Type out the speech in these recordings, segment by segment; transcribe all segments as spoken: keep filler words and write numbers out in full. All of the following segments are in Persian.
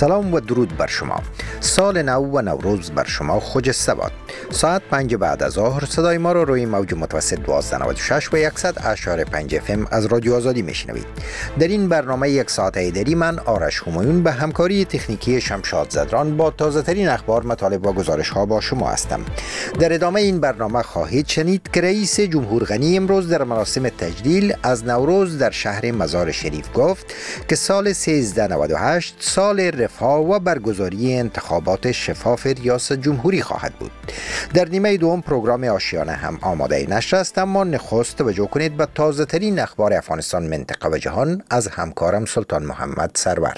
سلام و درود بر شما. سال نو و نوروز بر شما خجسته باد. ساعت پنج بعد از ظهر صدای ما رو روی موج متوسط دویست و نود و شش و صد اشاره پنج اف ام از رادیو آزادی میشنوید. در این برنامه یک ساعته دری من آرش همایون به همکاری تکنیکی شمشاد زدران با تازه ترین اخبار، مطالب و گزارش ها با شما هستم. در ادامه این برنامه خواهید شنید که رئیس جمهور غنی امروز در مراسم تجلیل از نوروز در شهر مزار شریف گفت که سال سیزده نود و هشت سال رفاه و برگزاری انتخابات شفاف ریاست جمهوری خواهد بود. در نیمه دوم پروگرام آشیانه هم آماده نشر است، اما نخست توجه کنید به تازه ترین اخبار افغانستان، منطقه و جهان از همکارم سلطان محمد سرور.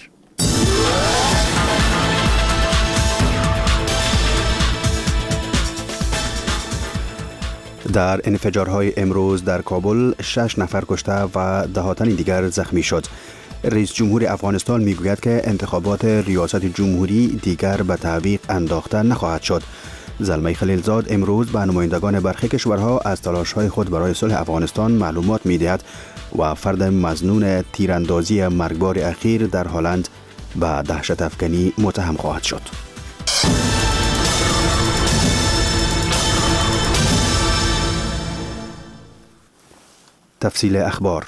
در انفجارهای امروز در کابل شش نفر کشته و ده تن دیگر زخمی شد. رئیس جمهور افغانستان میگوید که انتخابات ریاست جمهوری دیگر به تعویق انداخته نخواهد شد. زلمه خلیلزاد امروز به نمایندگان برخی کشورها از تلاش‌های خود برای صلح افغانستان معلومات می‌دهد و فرد مظنون تیراندازی مرگبار اخیر در هلند به دهشت افکنی متهم خواهد شد. تفصیل اخبار.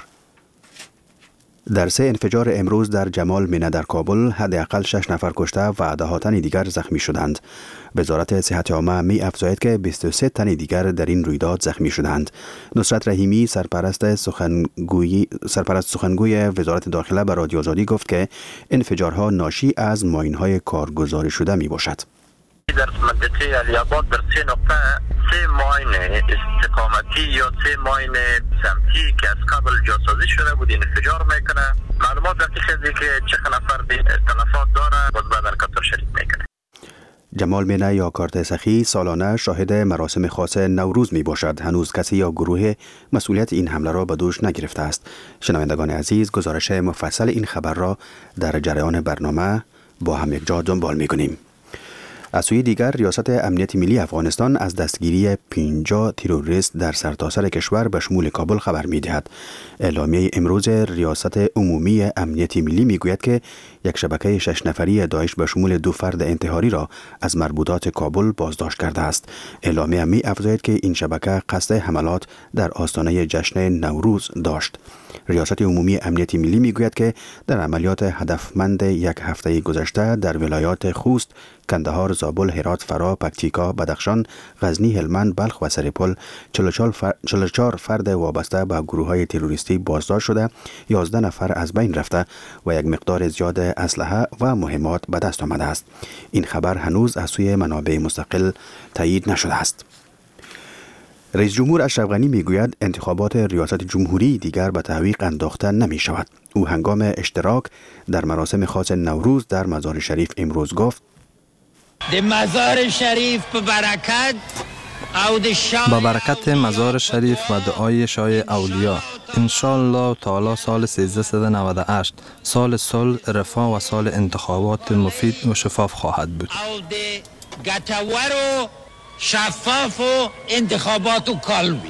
در سه انفجار امروز در جمال منه در کابل حداقل شش نفر کشته و ده تن دیگر زخمی شدند. وزارت صحت عامه می افزاید که بیست و سه تن دیگر در این رویداد زخمی شدند. نصرت رحیمی سرپرست سخنگوی سرپرست سخنگوی وزارت داخله به رادیو آزادی گفت که انفجارها ناشی از ماین‌های کارگزاری شده می باشد. در منطقه علی‌آباد در سه نقطه سه ماین استقامتی یا سه ماین سمتی که از قبل جاسازی شده بود انفجار میکنه. معلومات دقیق است که چند نفر تلفات داره باز بعد الکتر شریک میکنه. جمال منه یا کارت سخی سالانه شاهد مراسم خاص نوروز می باشد. هنوز کسی یا گروه مسئولیت این حمله را به دوش نگرفته است. شنوندگان عزیز، گزارش مفصل این خبر را در جریان برنامه با هم یک جا دنبال می کنیم. از سوی دیگر ریاست امنیت ملی افغانستان از دستگیری پنجاه تروریست در سرتاسر کشور به شمول کابل خبر می‌دهد. اعلامیه امروز ریاست عمومی امنیت ملی میگوید که یک شبکه شش نفری داعش به شمول دو فرد انتحاری را از مربوطات کابل بازداشت کرده است. اعلامیه می افزاید که این شبکه قصد حملات در آستانه جشن نوروز داشت. ریاست عمومی امنیت ملی میگوید که در عملیات هدفمند یک هفته گذشته در ولایات خوست، کندهار، زابل، هرات، فرا، پکتیکا، بدخشان، غزنی، هلمند، بلخ و سرپل چهل و چهار فرد وابسته به گروه‌های تروریستی بازداشت شده، یازده نفر از بین رفته و یک مقدار زیاد اسلحه و مهمات به دست آمده است. این خبر هنوز از سوی منابع مستقل تایید نشده است. رئیس جمهور اشرف غنی میگوید انتخابات ریاست جمهوری دیگر به تعویق انداخته نمی شود. او هنگام اشتراک در مراسم خاص نوروز در مزار شریف امروز گفت: د مزار شریف به برکت او د شاه با برکت مزار شریف و دعای شاه اولیا انشالله تعالی سال سیزده نود و هشت سال صلح، رفاه و سال انتخابات مفید و شفاف خواهد بود. او د گټور و شفاف و انتخابات و کالبی.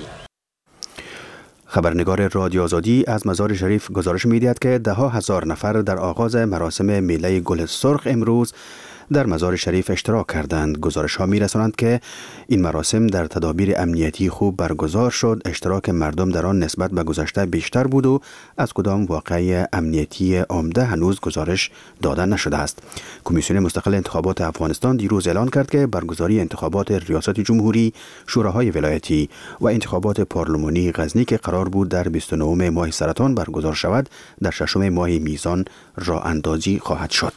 خبرنگار رادیو آزادی از مزار شریف گزارش می‌دهد که ده ها هزار نفر در آغاز مراسم میله گل سرخ امروز در مزار شریف اشتراک کردند. گزارش ها می رسانند که این مراسم در تدابیر امنیتی خوب برگزار شد. اشتراک مردم در آن نسبت به گذشته بیشتر بود و از کدام واقعه امنیتی عمده هنوز گزارش داده نشده است. کمیسیون مستقل انتخابات افغانستان دیروز اعلان کرد که برگزاری انتخابات ریاست جمهوری، شوراهای ولایتی و انتخابات پارلمانی غزنی که قرار بود در بیست و نه ماه سرطان برگزار شود، در ششم ماه میزان راه اندازی خواهد شد.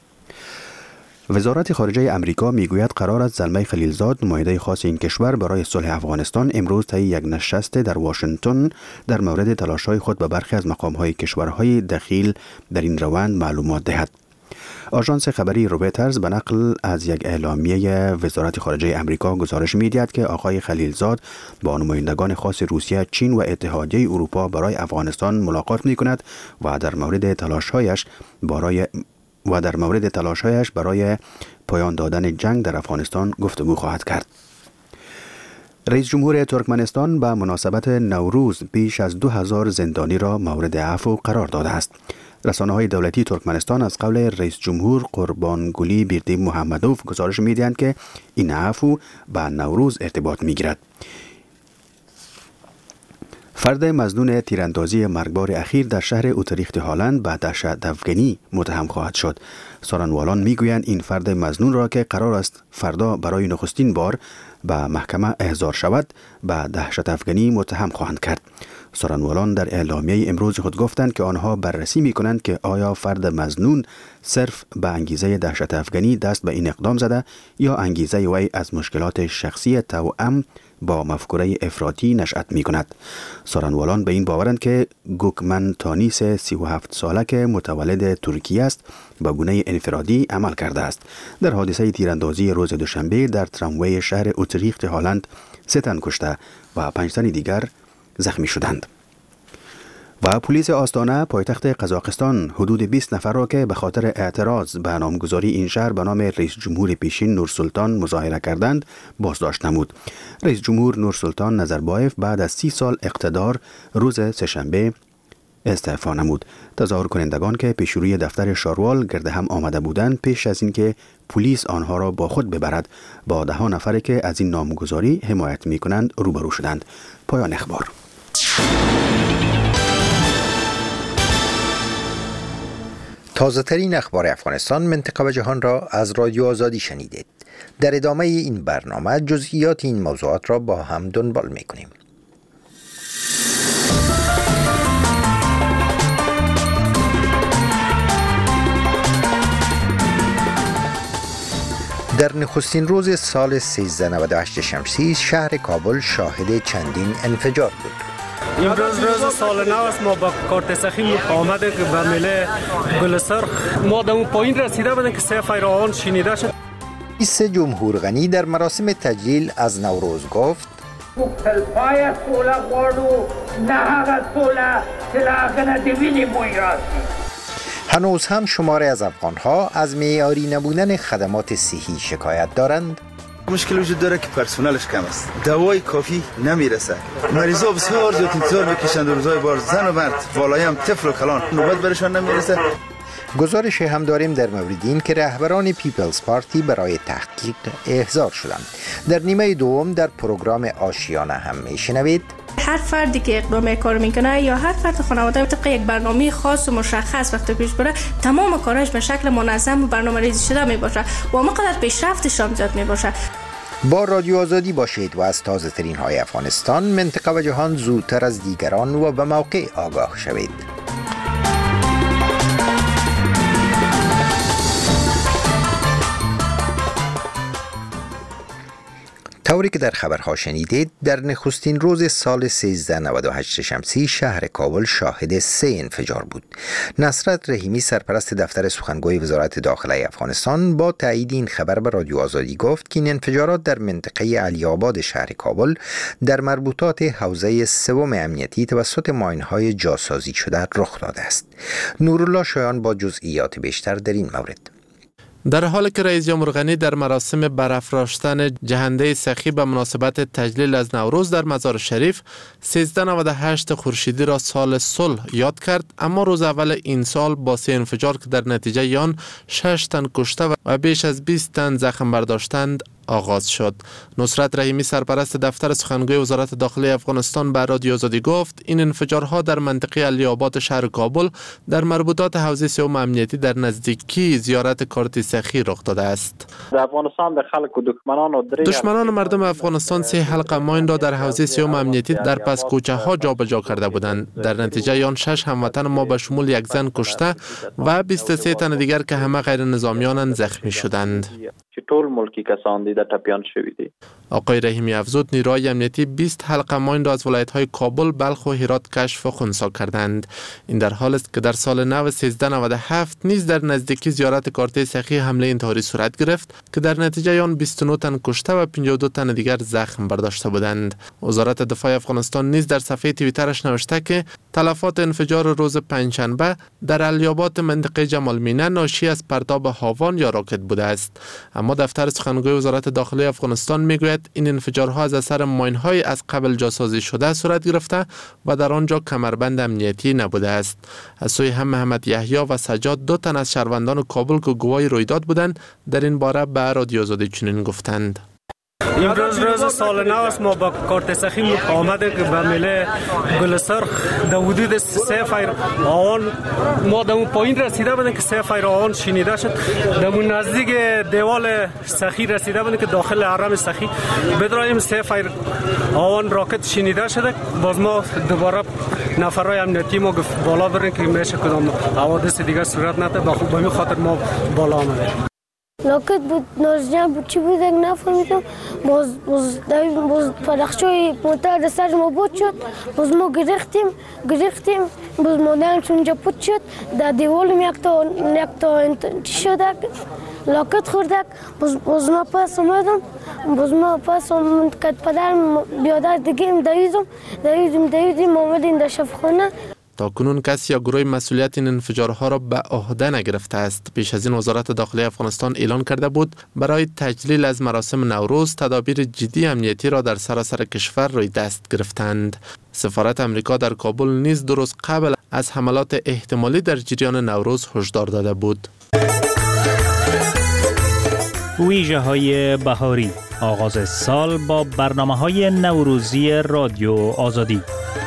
وزارت خارجه امریکا میگوید قرار است زلمه خلیلزاد، نماینده خاص این کشور برای صلح افغانستان، امروز طی یک نشست در واشنگتن در مورد تلاش‌های خود به برخی از مقام‌های کشورهای دخیل در این روند معلومات دهد. آژانس خبری رویترز به نقل از یک اعلامیه وزارت خارجه امریکا گزارش می‌دهد که آقای خلیلزاد با نمایندگان خاص روسیه، چین و اتحادیه اروپا برای افغانستان ملاقات می‌کند و در مورد تلاش‌هایش برای و در مورد تلاش‌هایش برای پایان دادن جنگ در افغانستان گفتگو خواهد کرد. رئیس جمهور ترکمنستان به مناسبت نوروز بیش از دو هزار زندانی را مورد عفو قرار داده است. رسانه‌های دولتی ترکمنستان از قول رئیس جمهور قربانگلی بیردی محمدوف گزارش می‌دهند که این عفو با نوروز ارتباط می‌گیرد. فرد مظنون تیراندازی مرگبار اخیر در شهر اوتریخت هالند به دهشت افغانی متهم خواهد شد. سارنوالان میگویند این فرد مظنون را که قرار است فردا برای نخستین بار به محکمه احضار شود به دهشت افغانی متهم خواهند کرد. سارنوالان در اعلامیه امروز خود گفتند که آنها بررسی می کنند که آیا فرد مظنون صرف به انگیزه دهشت افغانی دست به این اقدام زده یا انگیزه وی از مشکلات شخصی توأم با مفکوره افراطی نشأت می کند. سارنوالان به این باورند که گوکمن تانیس سی و هفت ساله که متولد ترکیه است به گونه انفرادی عمل کرده است. در حادثه تیراندازی روز دوشنبه در تراموی شهر اوتریخت هالند سه تن کشته و پنج تن دیگر زخمی شدند. و پلیس آستانه پایتخت قزاقستان حدود بیست نفر را که به خاطر اعتراض به نامگذاری این شهر به نام رئیس جمهور پیشین نورسلطان مظاهره کردند بازداشت نمود. رئیس جمهور نورسلطان نظربایف بعد از سی سال اقتدار روز سه‌شنبه استعفا نمود. تظاهر کنندگان که پیش روی دفتر شاروال گرد هم آمده بودند پیش از اینکه پلیس آنها را با خود ببرد با ده ها نفری که از این نامگذاری حمایت می کنند روبرو شدند. پایان اخبار. تازه ترین اخبار افغانستان، منطقه و جهان را از رادیو آزادی شنیدید. در ادامه این برنامه جزئیات این موضوعات را با هم دنبال می کنیم. در نخستین روز سال سیزده نود و هشت شمسی شهر کابل شاهد چندین انفجار بود. امروز روز سال نو است. ما با کارت سخی آمده که به مله گلسرخ ما در اون پایین رسیده بودیم که سه فیران شنیده شد. رئیس جمهور غنی در مراسم تجلیل از نوروز گفت پای سوله خوردو نه هغه سوله که لاغنه دوینی بوی راست. هنوز هم شماره از افغانها از معیاری نبودن خدمات صحی شکایت دارند. مشکل وجود داره که پرسنلش کم است، دوای کافی نمیرسه، مریضا بسیار زیاد انتظار میکشند و روزهای بار زن و مرد والای هم طفل و کلان نوبت برشان نمیرسه. گزارش هم داریم در مورد این که رهبران پیپلز پارتی برای تحقیق احضار شدند. در نیمه دوم در پروگرام آشیانه هم میشنوید هر فردی که اقدام کار میکنه یا هر فرد خانواده طبق یک برنامه خاص و مشخص وقتی پیش بره تمام کارش به شکل منظم و برنامه‌ریزی شده میباشه و همانقدر پیشرفتش هم زیاد میباشه. با رادیو آزادی باشید و از تازه ترین های افغانستان، منطقه و جهان زودتر از دیگران و به موقع آگاه شوید. طوری که در خبرها شنیدید، در نخستین روز سال سیزده نود و هشت شمسی شهر کابل شاهد سه انفجار بود. نصرت رحیمی سرپرست دفتر سخنگوی وزارت داخله افغانستان با تایید این خبر به رادیو آزادی گفت که این انفجارات در منطقه علی آباد شهر کابل در مربوطات حوزه سوم امنیتی توسط ماین‌های جاسازی شده رخ داده است. نورالله شایان با جزئیات بیشتر در این مورد. در حالی که رئیس جمهور غنی در مراسم برافراشتن جهنده سخی به مناسبت تجلیل از نوروز در مزار شریف سیزده نود و هشت خورشیدی را سال صلح یاد کرد، اما روز اول این سال با سه انفجار که در نتیجه آن شش تن کشته و بیش از بیست تن زخم برداشتند آغاز شد. نصرت رحیمی سرپرست دفتر سخنگوی وزارت داخله افغانستان به رادیو آزادی گفت این انفجارها در منطقه علی آباد شهر کابل در مربوطات حوزه سوم امنیتی در نزدیکی زیارت کارت سخی رخ داده است. در افغانستان به خلق و دشمنان و دشمنان مردم افغانستان سه حلقه ماین را در حوزه سوم امنیتی در پس کوچه ها جابجا کرده بودند. در نتیجه آن شش هموطن ما به شمول یک زن کشته و بیست و سه تن دیگر که همه غیر نظامیان زخمی شدند. که ټول ملکی کسان دي د ټپیان شوي دي. آقای رحیمی افزود نیروهای امنیتی بیست حلقه ماین را از ولایت‌های کابل، بلخ و هرات کشف و خنثی کردند. این در حالی است که در سال نو سیزده نود و هفت نیز در نزدیکی زیارت کارت سخی حمله انتحاری صورت گرفت که در نتیجه آن بیست و نه تن کشته و پنجاه و دو تن دیگر زخم برداشته بودند. وزارت دفاع افغانستان نیز در صفحه توییترش نوشته که تلفات انفجار روز پنجشنبه در علیاباد منطقه جمال مینه ناشی از پرتاب هاوان یا راکت بوده است. اما دفتر سخنگوی وزارت وزارت داخلی افغانستان میگوید این انفجارها از اثر ماین‌های از قبل جاسازی شده صورت گرفته و در آنجا کمربند امنیتی نبوده است. از سوی هم محمد یحیی و سجاد دو تن از شهروندان کابل که گواهی رویداد بودند در این باره به رادیو آزادی چنین گفتند: امروز روز سال نو است. ما با کارت سخی آمده که به مله گل سرخ در حدود سه فایر آوان ما در اون پایین رسیده بودیم که سه فایر آوان شنیده شد. در اون نزدیک دیوال سخی رسیده بودیم که داخل حرم سخی بدرایم سه فایر آوان راکت شنیده شده. باز ما دوباره نفرای امنیتی ما گفت بالا برین که میشه کدام حوادث دیگه صورت نده. با خوب به خاطر ما بالا آمده. لاکت بود، نازجان بود، چی بود اگه نفهمیدم. باز باز باز پرخشوی موتر در سر ما بود شد. باز ما گرفتیم گرفتیم باز مادرم اونجا پود شد. در دیوالم یک تا یک تا چی شده لاکت خوردک. باز باز ما پس اومدم. باز ما پس اومدم که پدرم بیادر دیگه دویدم دویدم دویدم آمدیم در شفاخانه. تا کنون کسی یا گروه مسئولیت این انفجارها را به عهده نگرفته است. پیش از این وزارت داخلی افغانستان اعلان کرده بود برای تجلیل از مراسم نوروز تدابیر جدی امنیتی را در سراسر کشور روی دست گرفتند. سفارت امریکا در کابل نیز دو روز قبل از حملات احتمالی در جریان نوروز هشدار داده بود. ویژه های بهاری، آغاز سال با برنامه های نوروزی رادیو آزادی.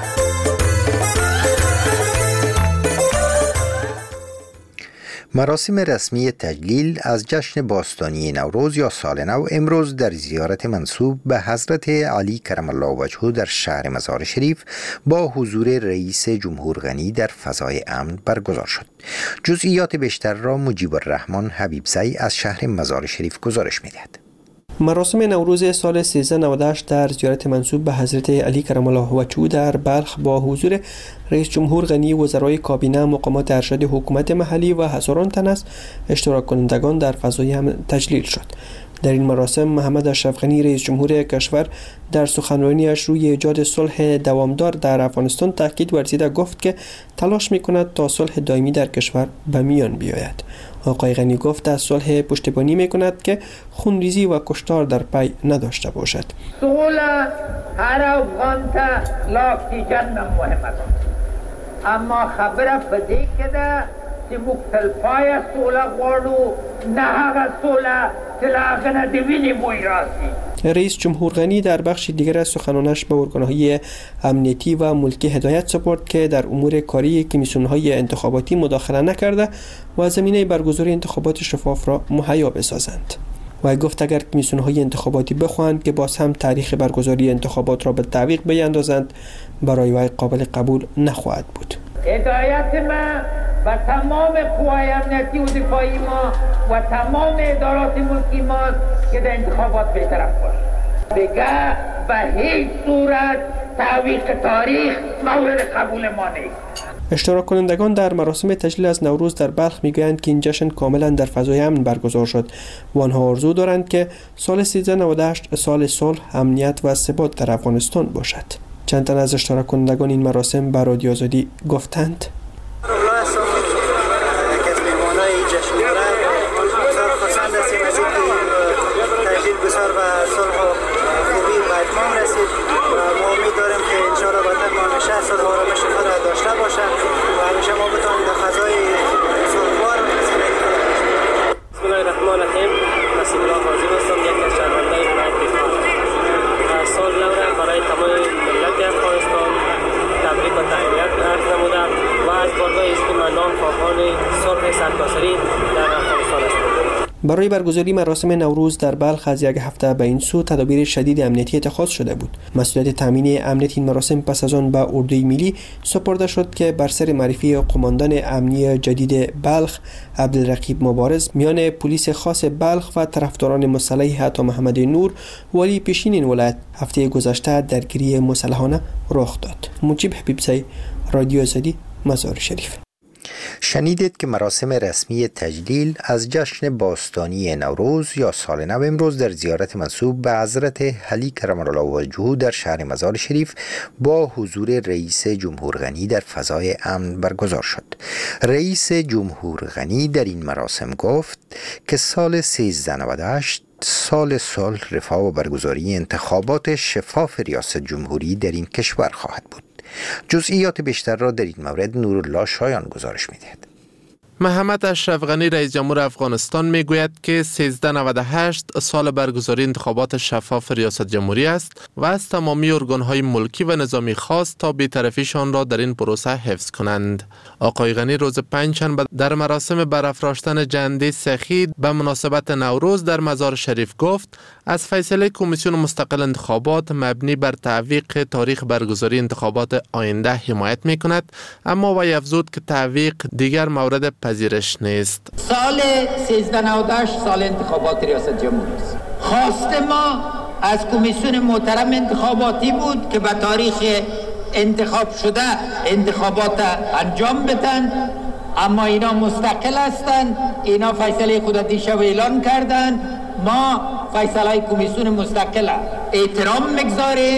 مراسم رسمی تجلیل از جشن باستانی نوروز یا سال نو امروز در زیارت منسوب به حضرت علی کرم الله وجهه در شهر مزار شریف با حضور رئیس جمهور غنی در فضای امن برگزار شد. جزئیات بیشتر را مجیب الرحمن حبیبزی از شهر مزار شریف گزارش می‌دهد. مراسم نوروز سال سیزده نود و هشت در زیارت منسوب به حضرت علی کرم الله وجهه در بلخ با حضور رئیس جمهور غنی، وزرای کابینه، مقامات ارشد حکومت محلی و هزاران تن از اشتراک کنندگان در فضای امن تجلیل شد. در این مراسم محمد اشرف غنی رئیس جمهور کشور در سخنرانیش روی ایجاد صلح دوامدار در افغانستان تاکید ورزیده گفت که تلاش می‌کند تا صلح دائمی در کشور به میان بیاید. آقای غنی گفت از صلح پشتیبانی می‌کند که خونریزی و کشتار در پی نداشته باشد. صلح هر افغان ته لاکتی جنم مهم است، اما خبره پدې کې ده چې موږ تلپایه صلح غواړو، نه هغه صلح چې له هغه نه د وینې بوی راسي. رئیس جمهور غنی در بخش دیگر از سخنانش به ارگان‌های امنیتی و ملکی هدایت سپرد که در امور کاری کمیسیون‌های انتخاباتی مداخله نکرده و زمینه برگزاری انتخابات شفاف را مهیا بسازند. و گفت اگر کمیسیون‌های انتخاباتی بخواهند که باز هم تاریخ برگزاری انتخابات را به تعویق بیاندازند، برای وی قابل قبول نخواهد بود. هدایت ما و تمام قوای امنیتی و دفاعی ما و تمام ادارات ملکی ما که در انتخابات بی‌طرف باشه. دیگه به هیچ صورت تعویق تاریخ مورد قبول ما نیست. اشتراک کنندگان در مراسم تجلیل از نوروز در بلخ میگویند که این جشن کاملا در فضای امن برگزار شد و آنها آرزو دارند که سال سیزده نود و هشت سال صلح، امنیت و ثبات در افغانستان باشد. چند تن از اشتراک کنندگان این مراسم به رادیو آزادی گفتند: برای برگزاری مراسم نوروز در بلخ از یک هفته به این سو تدابیر شدید امنیتی اتخاذ شده بود. مسئولیت تامین امنیت این مراسم پس از آن به اردوی ملی سپرده شد که بر سر معرفی قماندان امنی جدید بلخ عبدالرقیب مبارز میان پلیس خاص بلخ و طرفداران مسلح عطا محمد نور والی پیشین این ولایت هفته گذشته درگیری مسلحانه رخ داد. مجیب حبیبزی، رادیو آزادی، مزار شریف. شنیدید که مراسم رسمی تجلیل از جشن باستانی نوروز یا سال نو امروز در زیارت منسوب به حضرت علی کرم الله وجهه در شهر مزار شریف با حضور رئیس جمهور غنی در فضای امن برگزار شد. رئیس جمهور غنی در این مراسم گفت که سال سیزده نود و هشت سال صلح، رفاه و برگزاری انتخابات شفاف ریاست جمهوری در این کشور خواهد بود. جزئیات بیشتر را در این مورد نورالله شایان گزارش می‌دهد. محمد اشرف غنی رئیس جمهور افغانستان میگوید که سیزده نود و هشت سال برگزاری انتخابات شفاف ریاست جمهوری است و از تمامی ارگان‌های ملکی و نظامی خواست تا بی‌طرفیشان را در این پروسه حفظ کنند. آقای غنی روز پنجشنبه در مراسم برافراشتن جنده سخی به مناسبت نوروز در مزار شریف گفت از فیصله کمیسیون مستقل انتخابات مبنی بر تعویق تاریخ برگزاری انتخابات آینده حمایت می‌کند، اما وی افزود که تعویق دیگر مورد پذیرش نیست. سال سیزده نود و هشت سال انتخابات ریاست جمهوری است. خواست ما از کمیسیون محترم انتخاباتی بود که به تاریخ انتخاب شده انتخابات انجام بدن، اما اینا مستقل هستند. اینا فیصله خود دیشب اعلان کردند. ما فیصله کمیسیون مستقل احترام میگذاریم،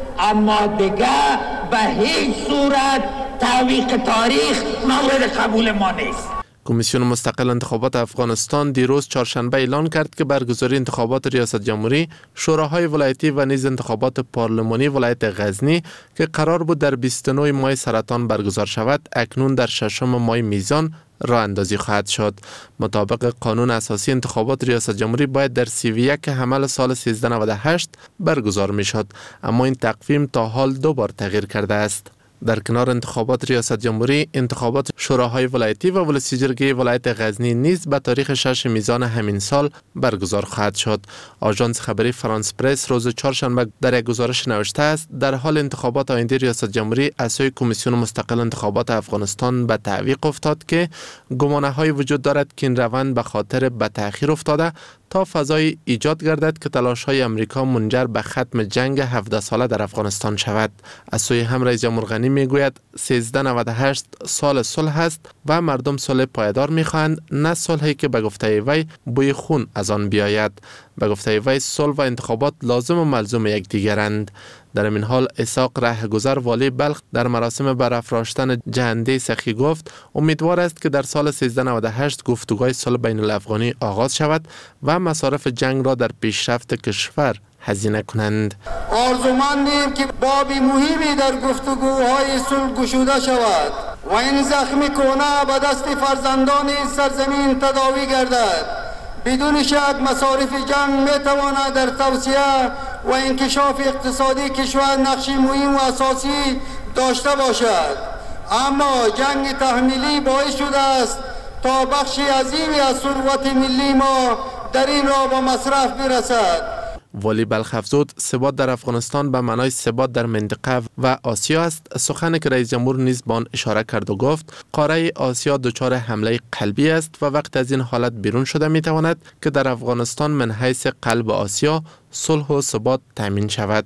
اما دیگه به هیچ صورت تعویق تاریخ مورد قبول ما نیست. کمیسیون مستقل انتخابات افغانستان دیروز چهارشنبه اعلان کرد که برگزاری انتخابات ریاست جمهوری، شوراهای ولایتی و نیز انتخابات پارلمانی ولایت غزنی که قرار بود در بیست و نه ماه سرطان برگزار شود، اکنون در ششم ماه میزان راه اندازی خواهد شد. مطابق قانون اساسی انتخابات ریاست جمهوری باید در سی و یک حمل سال سیزده نود و هشت برگزار می شد، اما این تقویم تا حال دو بار تغییر کرده است. در کنار انتخابات ریاست جمهوری، انتخابات شوراهای ولایتی و ولسی جرگه ولایت غزنی نیز به تاریخ شش میزان همین سال برگزار خواهد شد. آژانس خبری فرانس پرس روز چهارشنبه در یک گزارش نوشته است در حال انتخابات آینده ریاست جمهوری از سوی کمیسیون مستقل انتخابات افغانستان به تعویق افتاد که گمانه‌های وجود دارد که این روند به خاطر به تأخیر افتاده تا فضای ایجاد گردد که تلاش‌های امریکا منجر به ختم جنگ هفده ساله در افغانستان شود. از سوی هم رئیس جمهور غنی میگوید سیزده نود و هشت سال صلح است و مردم صلح پایدار میخواهند، نه صلحی که به گفته وی بوی خون از آن بیاید. به گفته وی صلح و انتخابات لازم و ملزوم یکدیگرند. در این حال اسحاق رهگذر والی بلخ در مراسم برافراشتن جنده سخی گفت امیدوار است که در سال سیزده نود و هشت گفتگوهای صلح بین الافغانی آغاز شود و مصارف جنگ را در پیشرفت کشور هزینه کنند. آرزومندیم که بابی مهمی در گفتگوهای صلح گشوده شود و این زخم کهنه به دست فرزندان سرزمین تداوی گردد. بدون شک مصارف جنگ می تواند در توسعه و انکشاف اقتصادی کشور نقشی مهم و اساسی داشته باشد، اما جنگ تحمیلی باعث شده است تا بخشی عظیمی از ثروت ملی ما در این راه به مصرف برسد. والی بلخ افزود ثبات در افغانستان به معنای ثبات در منطقه و آسیا است. سخن که رئیس جمهور نیز به آن اشاره کرد و گفت قاره آسیا دچار حمله قلبی است و وقت از این حالت بیرون شده می تواند که در افغانستان من حیث قلب آسیا صلح و ثبات تامین شود.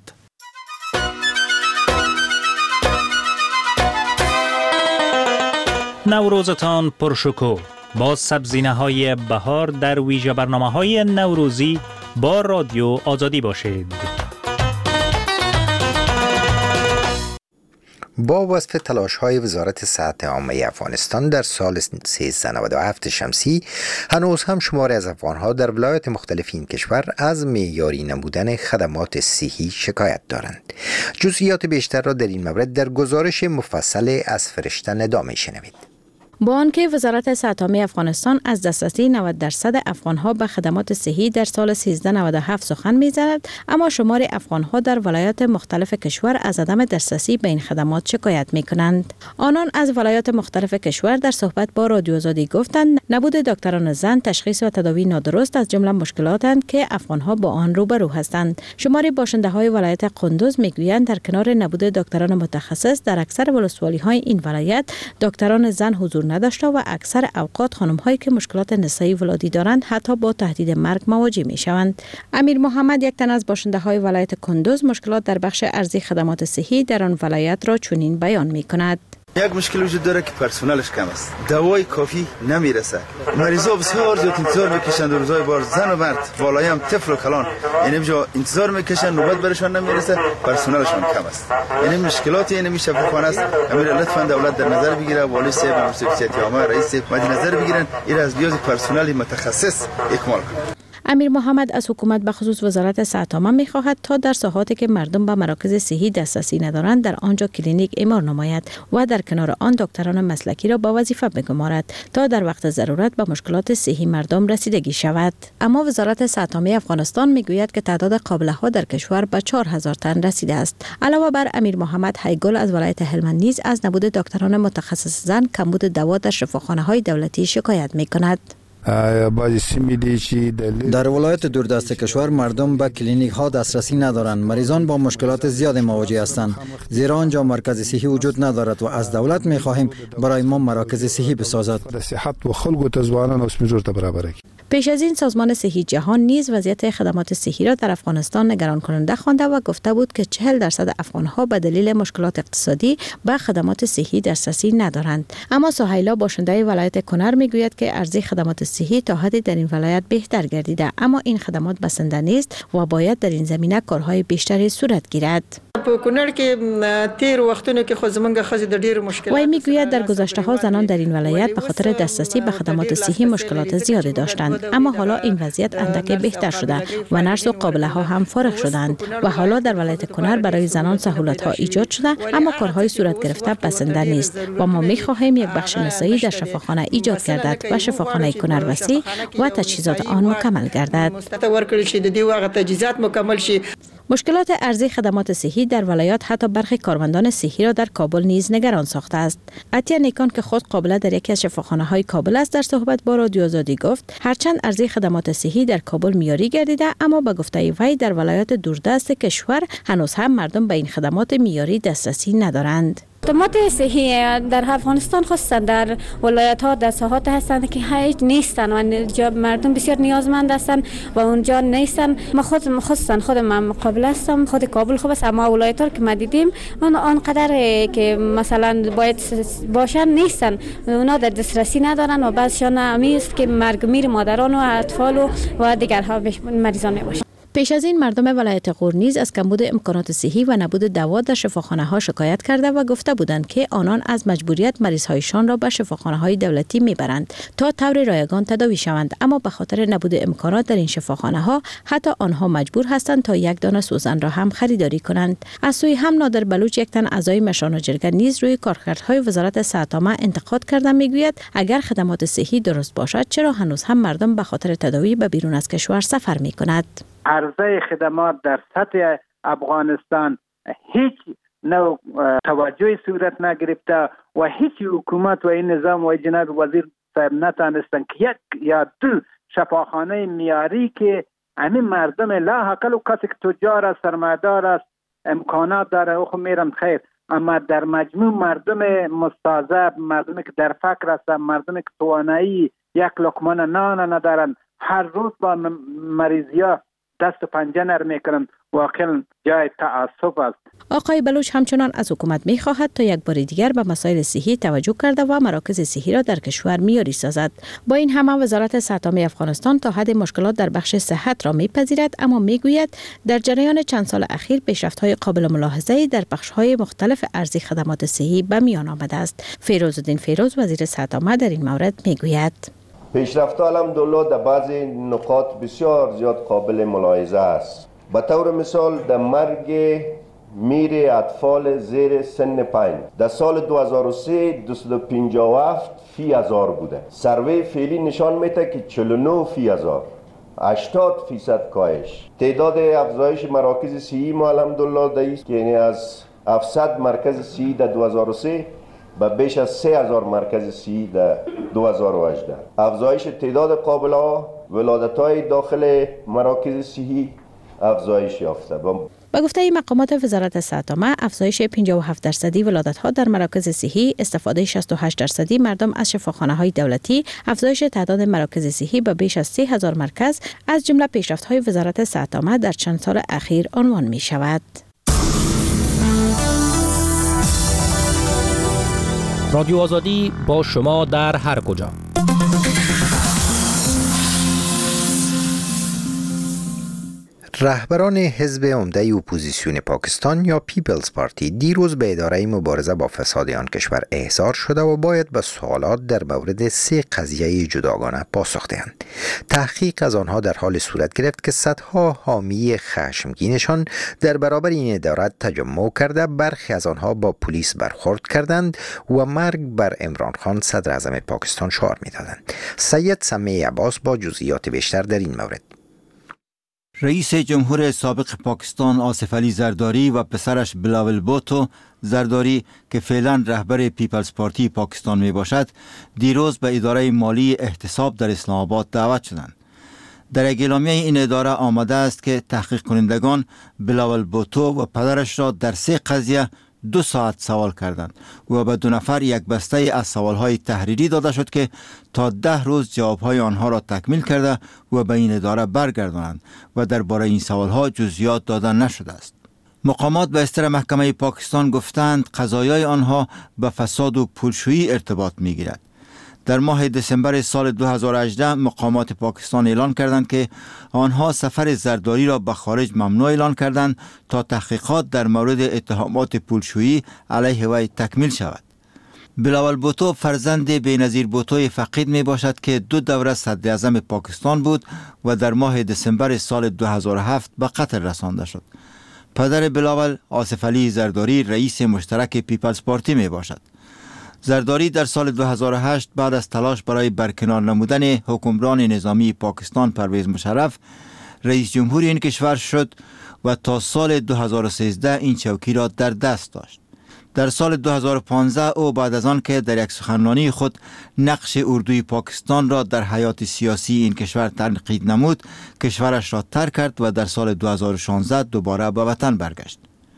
نوروزتان پرشکوه با سبزینه‌های بهار در ویژه برنامه‌های نوروزی با رادیو آزادی باشید. با وصف تلاش‌های وزارت صحت عامه افغانستان در سال سیزده نود و هفت شمسی، هنوز هم شماری از افغان‌ها در ولایات مختلف این کشور از معیاری نبودن خدمات صحی شکایت دارند. جزئیات بیشتر را در این مورد در گزارش مفصل از فرشته ندا می‌شنوید. با آنکه وزارت صحت عامه افغانستان از دسترسی نود درصد افغانها به خدمات صحی در سال سیزده نود و هفت سخن می‌زند، اما شمار افغانها در ولایات مختلف کشور از عدم دسترسی به این خدمات شکایت می‌کنند. آنان از ولایات مختلف کشور در صحبت با رادیو آزادی گفتند نبود دکتران زن، تشخیص و تداوی نادرست از جمله مشکلاتند که افغانها با آن روبرو هستند. شماری باشنده‌های ولایت قندوز می‌گویند در کنار نبود دکتران متخصص در اکثر ولسوالی‌های این ولایت دکتران زن حضور نداشته و اکثر اوقات خانم‌هایی که مشکلات نسایی ولادی دارند حتی با تهدید مرگ مواجه می‌شوند. امیر محمد، یک تن از باشنده‌های ولایت کندوز، مشکلات در بخش ارزی خدمات صحی در آن ولایت را چنین بیان می‌کند. یک مشکل وجود داره که پرسنلش کم است، دوای کافی نمیرسه، مریضا بسیار زیاد انتظار میکشند، روزهای بار زن و مرد والای هم طفل و کلان یعنی بجا انتظار میکشند نوبت برشان نمیرسه، پرسنلشان کم است. یعنی مشکلاتی یعنی شفاخانه است. امیر لطفا دولت در نظر بگیره، والی صاحب مسئولیت عامه رئیس مد نظر بگیرن این از بیاز پرسنل متخصص اکمال کنند. امیر محمد از حکومت به خصوص وزارت صحت عامه می‌خواهد تا در ساحاتی که مردم به مراکز صحی دسترسی ندارند در آنجا کلینیک اعمار نماید و در کنار آن دکتران مسلکی را به وظیفه بگمارد تا در وقت ضرورت به مشکلات صحی مردم رسیدگی شود. اما وزارت صحت عامه افغانستان میگوید که تعداد قابله‌ها در کشور به چهار هزار تن رسیده است. علاوه بر امیر محمد حیگل از ولایت هلمند نیز از نبود دکتران متخصص زن، کمبود دوا در شفاخانه‌های دولتی شکایت می‌کند. در ولایت دوردست کشور مردم به کلینیک ها دسترسی ندارند. مریضان با مشکلات زیاد مواجه هستند، زیرا آنجا مرکز صحی وجود ندارد و از دولت می خواهیم برای ما مراکز صحی بسازد. پیش از این سازمان صحی جهان نیز وضعیت خدمات صحی را در افغانستان نگران کننده خوانده و گفته بود که چهل درصد افغان ها به دلیل مشکلات اقتصادی به خدمات صحی دسترسی ندارند. اما سهیلا باشنده ولایت کنر میگوید که ارزی خدمات صحی تا حدی در این ولایت بهتر گردیده، اما این خدمات بسنده نیست و باید در این زمینه کارهای بیشتری صورت گیرد. په کونړ کې تیر وختونو کې خو زمونږ ښځې د ډېرو مشکلات وی میگوید در گذشته ها زنان در این ولایت به خاطر دسترسی به خدمات صحی مشکلات زیادی داشتند، اما حالا این وضعیت اندکی بهتر شده و نرس و قابله ها هم فارغ شدند و حالا در ولایت کنر برای زنان سهولت ها ایجاد شده، اما کارهای صورت گرفته بسنده نیست و ما میخواهیم یک بخش نسایی در شفاخانه ایجاد گردد و شفاخانه کنر وسیع و تجهیزات آن مکمل گردد. مشکلات ارزی خدمات صحی در ولایات حتی برخی کارمندان صحی را در کابل نیز نگران ساخته است. عطیه نیکان که خود قابله در یکی از شفاخانه های کابل است در صحبت با رادیو آزادی گفت هرچند ارزی خدمات صحی در کابل میاری گردیده، اما به گفته وی در ولایات دوردست کشور هنوز هم مردم به این خدمات میاری دسترسی ندارند. خدمات صحی در افغانستان خصوصا در ولایت ها در ساحات هستند که هیچ نیستن و اونجا مردم بسیار نیازمند هستند و اونجا نیستن. ما خود خصوصا خود من مقابل هستم، خود کابل خوب است، اما ولایت ها که ما دیدیم اون آنقدر که مثلا باید باشن نیستن، اونا در دسترسی ندارن و بعضشان همی است که مرگ میر مادران و اطفال و, و دیگرها مریضان میباشن. پیش از این مردم ولایت غور نیز از کمبود امکانات صحی و نبود دوا در شفاخانه ها شکایت کرده و گفته بودند که آنان از مجبوریت مریض هایشان را به شفاخانه های دولتی میبرند تا طور رایگان تداوی شوند، اما به خاطر نبود امکانات در این شفاخانه ها حتی آنها مجبور هستند تا یک دانه سوزن را هم خریداری کنند. از سوی هم نادر بلوچ یک تن اعضای مشان و جرگه نیز روی کارکردهای وزارت صحت عامه انتقاد کرده، میگوید اگر خدمات صحی درست باشد چرا هنوز هم مردم به خاطر تداوی به بیرون از کشور سفر میکند؟ عرضه خدمات در سطح افغانستان هیچ نوع توجه صورت نگرفته و هیچ حکومت و این نظام و جناب وزیر صاحب نتانستن که یک یا دو شفاخانه میاری که همین مردم لاحقل و کسی که تجار است، سرمایه‌دار است، امکانات داره او خو میرم خیر، اما در مجموع مردم مستضعف، مردمی که در فقر هستند، مردمی که توانایی یک لقمه نان ندارند، هر روز با مریضیا دست و پنجه نرم میکنند، واقعا جای تعصب است. آقای بلوچ همچنان از حکومت میخواهد تا یک بار دیگر به مسائل صحی توجه کرده و مراکز صحی را در کشور میاری سازد. با این همه وزارت صحت عامه افغانستان تا حد مشکلات در بخش صحت را میپذیرد، اما میگوید در جریان چند سال اخیر پیشرفت‌های قابل ملاحظه‌ای در بخش‌های مختلف ارزی خدمات صحی به میان آمده است. فیروزالدین فیروز وزیر صحت عامه در این مورد میگوید پیشرفت الحمدلله در بعضی نقاط بسیار زیاد قابل ملاحظه است. به طور مثال در مرگ میر اطفال زیر سن پنج در سال دو هزار و سه دویست و پنجاه و هفت فی هزار بوده. سروی فعلی نشان میده که چهل و نه فی هزار، هشتاد فیصد کاهش. تعداد افزایش مراکز صحی ما الحمدلله دایست که یعنی از هفتصد مرکز صحی در دو هزار و سه به بیش از سه هزار مرکز صحی در دو هزار و هجده. افزایش تعداد قابله‌ها، ولادت‌های داخل مراکز صحی افزایش یافته. با گفته مقامات وزارت صحت عامه، افزایش پنجاه و هفت درصدی ولادت‌ها در مراکز صحی، استفاده شصت و هشت درصدی مردم از شفاخانه‌های دولتی، افزایش تعداد مراکز صحی به بیش از سه هزار مرکز از جمله پیشرفت‌های وزارت صحت عامه در چند سال اخیر عنوان می‌شود. رادیو آزادی با شما در هر کجا. رهبران حزب عمده اپوزیسیون پاکستان یا پیپلز پارتی دیروز به اداره مبارزه با فساد آن کشور احضار شده و باید به سوالات در مورد سه قضیه جداگانه پاسخ دهند. تحقیق از آنها در حال صورت گرفت که صدها حامی خشمگینشان در برابر این اداره تجمع کرده، برخی از آنها با پلیس برخورد کردند و مرگ بر عمران خان صدر اعظم پاکستان شعار می‌دادند. سید سمیع عباس با جزئیات بیشتر در این مورد. رئیس جمهور سابق پاکستان آصف علی زرداری و پسرش بلاول بوتو زرداری که فعلا رهبر پیپلز پارتی پاکستان می باشد، دیروز به اداره مالی احتساب در اسلام آباد دعوت شدند. در اعلامیه این اداره آمده است که تحقیق کنندگان بلاول بوتو و پدرش را در سه قضیه دو ساعت سوال کردند و به دو نفر یک بسته از سوالهای تحریری داده شد که تا ده روز جوابهای آنها را تکمیل کرده و به این اداره برگردانند و درباره این سوالها جزئیات داده نشده است. مقامات به استر محکمه پاکستان گفتند قضایای آنها به فساد و پولشویی ارتباط می‌گیرد. در ماه دسامبر سال دو هزار و هجده مقامات پاکستان اعلان کردند که آنها سفر زرداری را به خارج ممنوع اعلان کردند تا تحقیقات در مورد اتهامات پولشویی علیه وی تکمیل شود. بلاول بوتو فرزند بینظیر بوتوی فقید می باشد که دو دوره صدر اعظم پاکستان بود و در ماه دسامبر سال دو هزار و هفت به قتل رسانده شد. پدر بلاول آصف علی زرداری رئیس مشترک پیپلز پارتی می باشد. زرداری در سال دو هزار و هشت بعد از تلاش برای برکنار نمودن حکمران نظامی پاکستان پرویز مشرف رئیس جمهور این کشور شد و تا سال دو هزار و سیزده این چوکی را در دست داشت. در سال دو هزار و پانزده او بعد از آن که در یک سخنرانی خود نقش اردوی پاکستان را در حیات سیاسی این کشور تنقید نمود، کشورش را ترک کرد و در سال دو هزار و شانزده دوباره به وطن برگشت.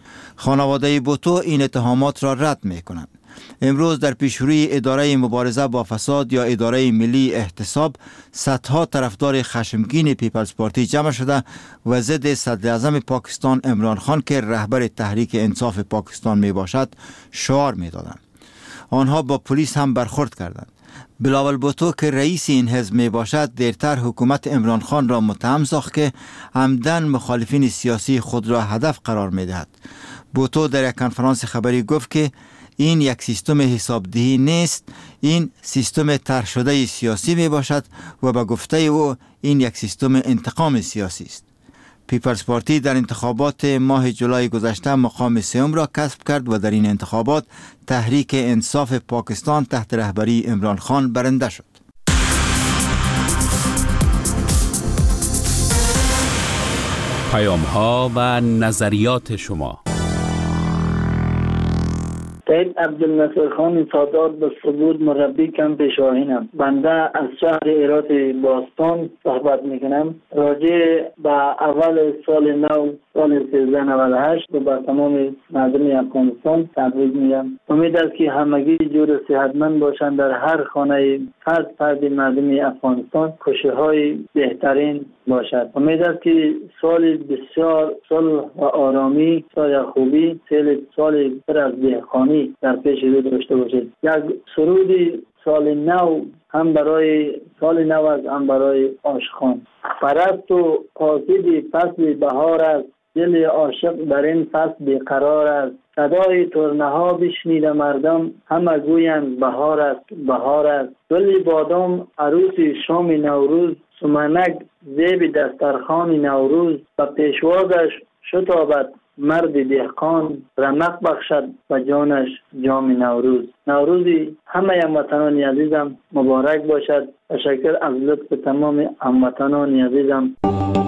خانواده بوتو این اتهامات را رد می کنند. امروز در پیشروی اداره مبارزه با فساد یا اداره ملی احتساب صدها طرفدار خشمگین پیپلز پارتی جمع شده و ضد صدر اعظم پاکستان عمران خان که رهبر تحریک انصاف پاکستان می باشد شعار می دادند. آنها با پلیس هم برخورد کردند. بلاول بوتو که رئیس این حزب می باشد دیرتر حکومت عمران خان را متهم ساخت که عمدن مخالفین سیاسی خود را هدف قرار می دهد. بوتو در یک کنفرانس خبری گفت که این یک سیستم حسابدهی نیست، این سیستم طرح شده سیاسی می باشد و به گفته او این یک سیستم انتقام سیاسی است. پیپلز پارتی در انتخابات ماه جولای گذشته مقام سوم را کسب کرد و در این انتخابات تحریک انصاف پاکستان تحت رهبری عمران خان برنده شد. پیام ها و نظریات شما. سید عبدالنصر خان سادات به ثبوت مربی کمپ شاهینم. بنده از شهر هرات باستان صحبت میکنم. راجع به اول سال نو سال سیزده نود و هشت و به تمام مردم افغانستان تبریک میگم. امید است که همگی جور صحتمند باشند. در هر خانه فرد فرد مردم افغانستان خوشی‌های بهترین باشد. امید است که سال بسیار صلح و آرامی، سال خوبی، سال سال پر از دهقانی در پیش رو داشته باشید. یک سرود سال نو هم برای سال نو است هم برای عاشقان. پرست و قاصد فصل بهار است، دل عاشق در این فصل بیقرار است. صدای ترنه ها بشنیده مردم همه گویند بهار است بهار است. گل بادام عروس شام نوروز، سمنک زیب دسترخوان نوروز. و پیشوازش شتابت مرد دهقان، رمق بخشد و جانش جام نوروز. نوروزی همه هموطنان عزیزم مبارک باشد. تشکر از لطف تمام هموطنان عزیزم.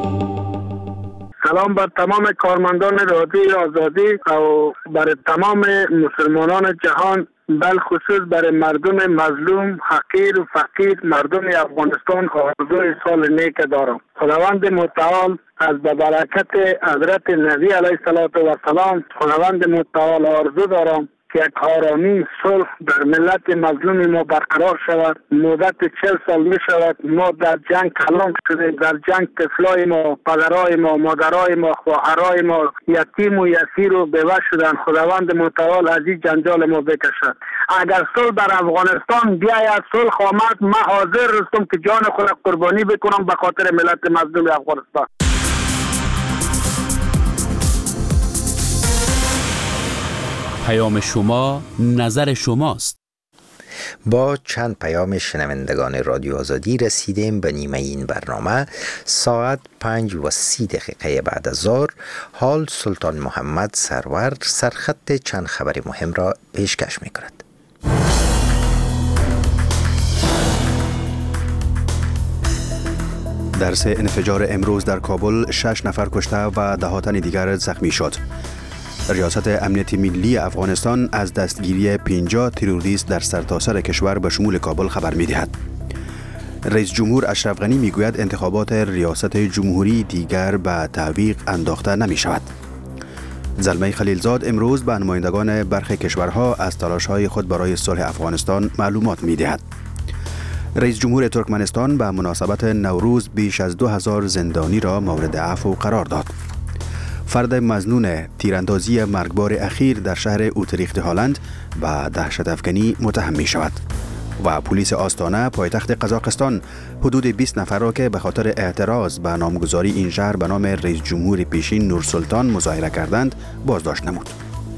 سلام بر تمام کارمندان رادیوی آزادی و بر تمام مسلمانان جهان، بل خصوص بر مردم مظلوم، حقیر و فقیر مردم افغانستان آرزوی سال نیک دارم. خداوند متعال از برکت حضرت نبی علیه السلام خداوند متعال آرزو دارم که یک آرامی صلح در ملت مظلوم ما برقرار شود. مدت چهل سال می شود ما در جنگ کلان شدیم، در جنگ طفلای ما، پدرای ما، مادرای ما، خواهرای ما یتیم و یسیر و بیوه شدن. خداوند متعال از این جنجال ما بکشد. اگر صلح در افغانستان بیاید، صلح آمد، من حاضر هستم که جان خود قربانی بکنم به خاطر ملت مظلوم افغانستان. پیام شما، نظر شماست. با چند پیام شنوندگان رادیو آزادی رسیدیم به نیمه این برنامه. ساعت پنج و سی دقیقه بعد از ظهر حال سلطان محمد سرور سرخط چند خبر مهم را پیشکش می کند. در سه انفجار امروز در کابل شش نفر کشته و ده تن دیگر زخمی شد. ریاست امنیت ملی افغانستان از دستگیری پنجاه تروریست در سرتاسر کشور به شمول کابل خبر می‌دهد. رئیس جمهور اشرف غنی میگوید انتخابات ریاست جمهوری دیگر به تعویق انداخته نمی شود. زلمه خلیلزاد امروز به نمایندگان برخی کشورها از تلاش‌های خود برای صلح افغانستان معلومات می‌دهد. رئیس جمهور ترکمنستان به مناسبت نوروز بیش از دو هزار زندانی را مورد عفو قرار داد. فرد مظنون تیراندازی مرگبار اخیر در شهر اوتریخت هالند و دهشت افکنی متهم می شود. و پلیس آستانه پایتخت قزاقستان حدود بیست نفر را که به خاطر اعتراض به نامگذاری این شهر به نام رئیس جمهور پیشین نورسلطان مظاهره کردند بازداشت نمود.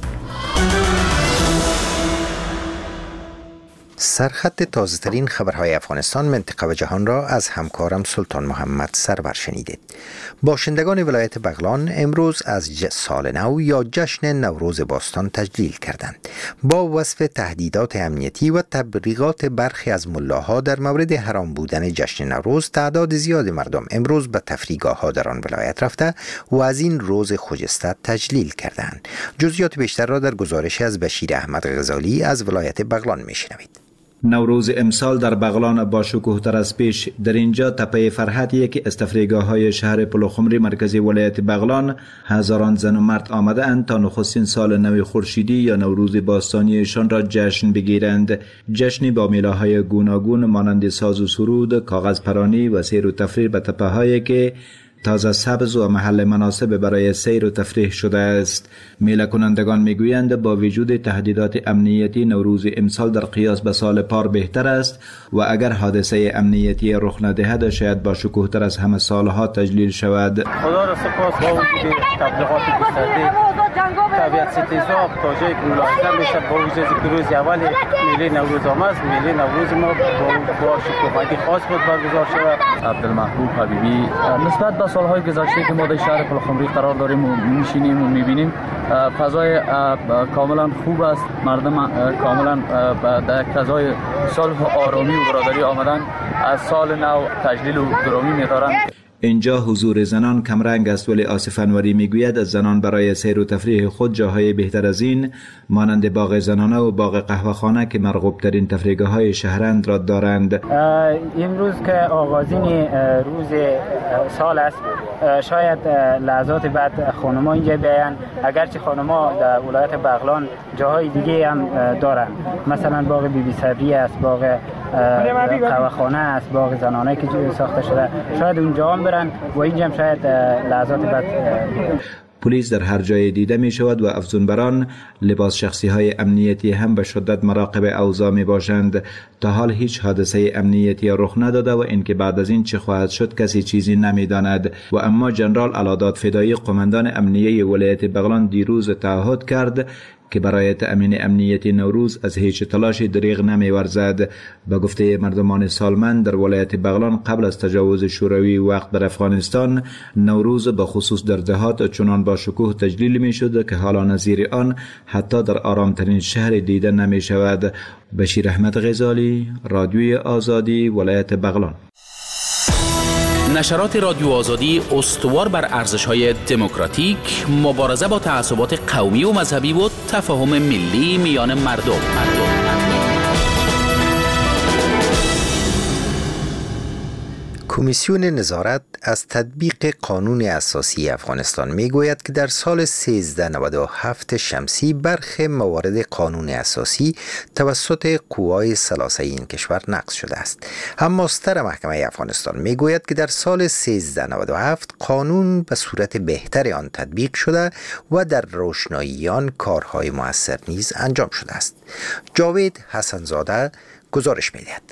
سرخط تازه‌ترین خبرهای افغانستان، منطقه و جهان را از همکارم سلطان محمد سرور شنیدید. باشندگان ولایت بغلان امروز از سال نو یا جشن نوروز باستان تجلیل کردند. با وصف تهدیدات امنیتی و تبلیغات برخی از ملاها در مورد حرام بودن جشن نوروز، تعداد زیاد مردم امروز به تفریحگاه‌ها در آن ولایت رفته و از این روز خجسته تجلیل کردند. جزئیات بیشتر را در گزارش از بشیر احمد غزالی از ولایت بغلان میشنوید. نوروز امسال در بغلان با شکوه تر از پیش. در اینجا تپه فرحتیه که از تفریحگاه‌های شهر پلوخمری مرکزی ولایت بغلان هزاران زن و مرد آمده اند تا نخستین سال نو خورشیدی یا نوروز باستانیشان را جشن بگیرند. جشنی با میله‌های گوناگون مانند ساز و سرود، کاغذ پرانی و سیر و تفریح به تپه‌هایی که تازه سبز و محل مناسب برای سیر و تفریح شده است. میله کنندگان میگویند با وجود تهدیدات امنیتی نوروز امسال در قیاس به سال پار بهتر است و اگر حادثه امنیتی رخ ندهد شاید با شکوه تر از همه سالها تجلیل شود. خدا را سپاس با وجود تبلیغات گسترده طبیعت ستیزا تا جایی که ملاحظه میشه با وجود که روز اول میله نوروز آمد، میله نوروز ما با شکوفایی خاص بود برگزار شود. عبدالمحبوب حبیبی، نسبت به سالهای گذشته که ما در شهر پلوخمری قرار داریم و میشینیم و میبینیم فضای کاملا خوب است. مردم کاملا در فضای صلح و آرامی و برادری آمدن از سال نو تجلیل و گرامی می‌دارند. اینجا حضور زنان کمرنگ است، ولی آصف انوری میگوید از زنان برای سیر و تفریح خود جاهای بهتر از این مانند باغ زنانه و باغ قهوه‌خانه که مرغوب ترین تفریحگاه‌های شهرند را دارند. امروز که آغازین روز سال است، شاید لحظات بعد خانم‌ها اینجا بیاین، اگرچه خانم‌ها در ولایت بغلان جاهای دیگه هم دارند، مثلا باغ بی بی صبری است، باغ قهوه‌خانه است، باغ زنانه که ساخته شده، شاید اونجا هم برن و اینجا هم شاید لحظات بعد. پلیس در هر جای دیده می شود و افزونبران لباس شخصی های امنیتی هم به شدت مراقب اوضاع می باشند. تا حال هیچ حادثه امنیتی رخ نداده و اینکه بعد از این چه خواهد شد کسی چیزی نمی داند. و اما جنرال علادات فدایی قماندان امنیه ولایت بغلان دیروز تعهد کرد که برای تأمین امنیتی نوروز از هیچ تلاشی دریغ نمی ورزد. به گفته مردمان سالمند در ولایت بغلان قبل از تجاوز شوروی وقت بر افغانستان، نوروز به خصوص در دهات چنان با شکوه تجلیل می شد که حالا نظیر آن حتی در آرامترین شهر دیده نمی شود. بشیر احمد غزالی، رادیوی آزادی، ولایت بغلان. نشرات رادیو آزادی استوار بر ارزش‌های دموکراتیک، مبارزه با تعصبات قومی و مذهبی و تفاهم ملی میان مردم. کمیسیون نظارت از تطبیق قانون اساسی افغانستان میگوید که در سال سیزده نود و هفت شمسی برخی موارد قانون اساسی توسط قوای ثلاثه این کشور نقض شده است. اما ستر محکمه افغانستان میگوید که در سال سیزده نود و هفت قانون به صورت بهتر آن تطبیق شده و در روشنایی آن کارهای مؤثر نیز انجام شده است. جاوید حسنزاده گزارش می‌دهد.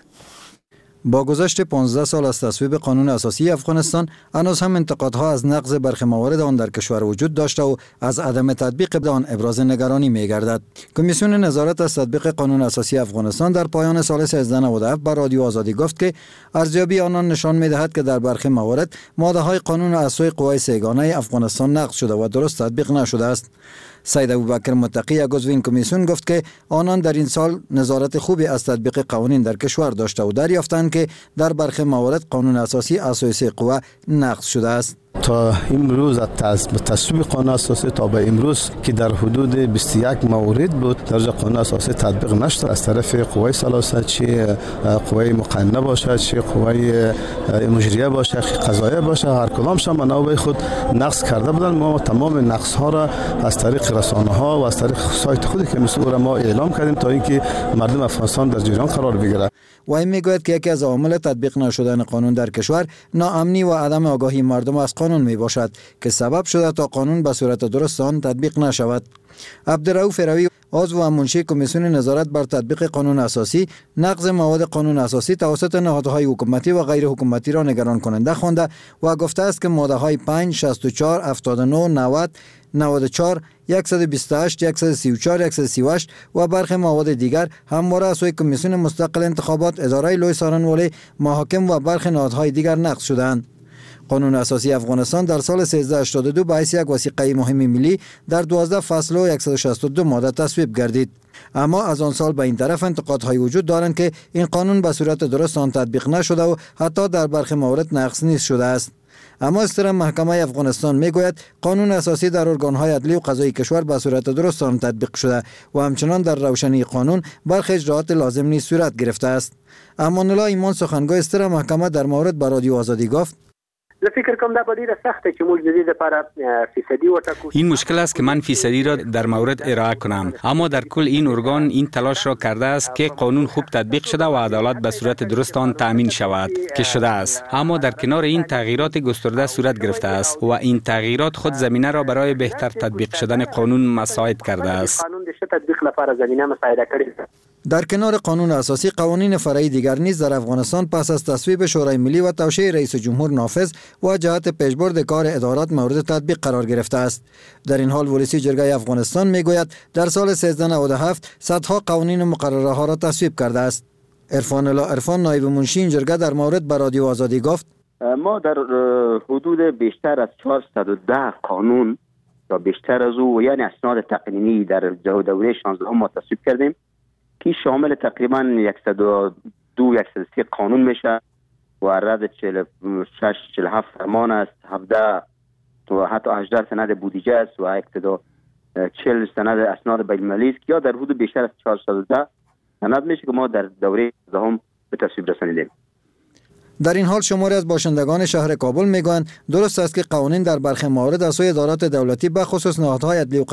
با گذشت پانزده سال از تصویب قانون اساسی افغانستان، هنوز هم انتقادها از نقض برخی موارد آن در کشور وجود داشته و از عدم تطبیق آن ابراز نگرانی می‌گردد. کمیسیون نظارت از تطبیق قانون اساسی افغانستان در پایان سال سیزده نود و هفت به رادیو آزادی گفت که ارزیابی آنان نشان می‌دهد که در برخی موارد ماده‌های قانون از سوی قوای سه‌گانه افغانستان نقض شده و درست تطبیق نشده است. سید ابوبکر متقی عضو این کمیسیون گفت که آنان در این سال نظارت خوبی از تطبیق قوانین در کشور داشته و دریافتند که در برخی موارد قانون اساسی اساسی قوه نقض شده است. تا امروز از تصویب قانون اساسی تا به امروز که در حدود بیست و یک مورد بود در قانون اساسی تطبیق نشد از طرف قوای ثلاثه، چه قوای مقننه باشه، چه قوای مجریه باشه، قضاییه باشه، هر کدامش هم منابع خود نقض کرده بودند. ما تمام نقض ها را از طریق رسانه ها و از طریق سایت خودی که مسئول ما اعلام کردیم تا اینکه مردم افغانستان در جریان قرار بگیرند. و این میگوید که یکی از عوامل تطبیق نشدن قانون در کشور ناامنی و عدم آگاهی مردم از قانون می باشد که سبب شده تا قانون به صورت درست آن تطبیق نشود. عبدالرؤوف روی، عضو و منشی کمیسیون نظارت بر تطبیق قانون اساسی، نقض مواد قانون اساسی توسط نهادهای حکومتی و غیر حکومتی را نگران کننده خوانده و گفته است که ماده های پنج، شصت و چهار، هفتاد و نه، نود، نود و چهار، صد و بیست و هشت، صد و سی و چهار، صد و سی و هشت و برخی مواد دیگر همواره از سوی کمیسیون مستقل انتخابات، اداره لوی سارنوالی، محاکم و برخی نهادهای دیگر نقض شدند. قانون اساسی افغانستان در سال سیزده هشتاد و دو به حیث یک وثیقه مهم ملی در دوازده فصل و صد و شصت و دو ماده تصویب گردید. اما از آن سال به این طرف انتقادهای وجود دارند که این قانون به صورت درست آن تطبیق نشده و حتی در برخی موارد نقض نیز شده است. اما استرم محکمه افغانستان میگوید قانون اساسی در ارگانهای عدلی و قضایی کشور به صورت درست آن تطبیق شده و همچنان در روشنی قانون برخی اجراات لازم نیز صورت گرفته است. امان الله ایمان، سخنگوی استرم محکمه، در مورد به رادیو آزادی گفت: زه فکر کوم دا به ډیره سخته چې موږ د دې لپاره فیصدي وټاکو. این مشکل است که من فیصدی را در مورد ارائه کنم، اما در کل این ارگان این تلاش را کرده است که قانون خوب تطبیق شده و عدالت به صورت درست آن تأمین شود که شده است. اما در کنار این تغییرات گسترده صورت گرفته است و این تغییرات خود زمینه را برای بهتر تطبیق شدن قانون مساعد کرده است. قانون د ښه تطبیق لپاره زمینه مساعده کړې ده. در کنار قانون اساسی، قوانین فرعی دیگر نیز در افغانستان پس از تصویب شورای ملی و توشیح رئیس جمهور نافذ و جهت پیشبرد کار ادارات مورد تطبیق قرار گرفته است. در این حال ولسی جرگه افغانستان میگوید در سال سیزده نود و هفت صدها قوانین و مقرره ها را تصویب کرده است. عرفان الله عرفان، نایب منشی این جرگه، در مورد به رادیو آزادی گفت: ما در حدود بیشتر از چهارصد و ده قانون یا بیشتر از او یعنی اسناد تقنینی در دوره شانزده ما تصویب کردیم که شامل تقریبا صد و دو صد و سه قانون میشه و عدد چهل و شش چهل و هفت فرمان است، هفده و حتی هجده سند بودجه است و صد و چهل سند اسناد بین‌المللی است که یا در حدود بیشتر از چهارصد و ده سند میشه که ما در دوره دهم به تصویب رسانیدیم. در این حال شماری از باشندگان شهر کابل میگویند درست است که قوانین در برخی موارد از سوی ادارات دولتی به خصوص نهادهای عدلی و